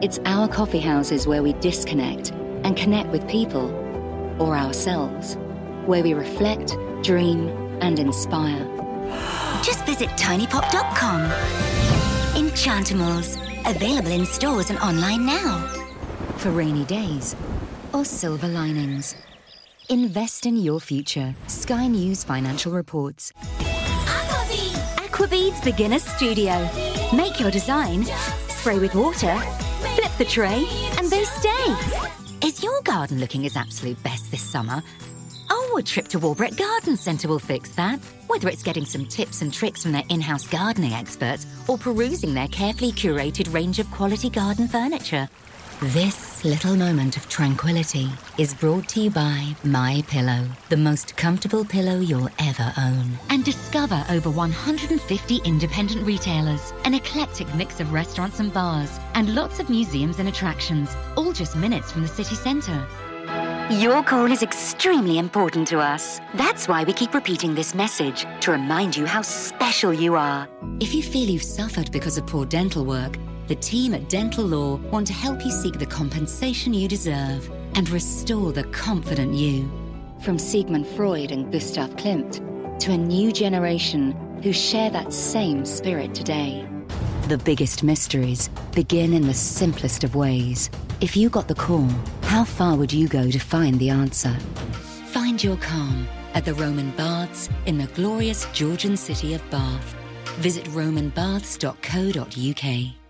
It's our coffee houses where we disconnect and connect with people, or ourselves, where we reflect, dream, and inspire. Just visit tinypop.com. Enchantimals, available in stores and online now. For rainy days or silver linings. Invest in your future. Sky News Financial Reports. Aquabeads Beginner Studio. Make your design, spray with water, flip the tray, and they stay. Is your garden looking its absolute best this summer? Oh, a trip to Walbrook Garden Centre will fix that. Whether it's getting some tips and tricks from their in-house gardening experts or perusing their carefully curated range of quality garden furniture. This little moment of tranquility is brought to you by MyPillow, the most comfortable pillow you'll ever own. And discover over 150 independent retailers, an eclectic mix of restaurants and bars, and lots of museums and attractions, all just minutes from the city centre. Your call is extremely important to us. That's why we keep repeating this message, to remind you how special you are. If you feel you've suffered because of poor dental work, the team at Dental Law want to help you seek the compensation you deserve and restore the confident you. From Sigmund Freud and Gustav Klimt to a new generation who share that same spirit today. The biggest mysteries begin in the simplest of ways. If you got the call, how far would you go to find the answer? Find your calm at the Roman Baths in the glorious Georgian city of Bath. Visit romanbaths.co.uk.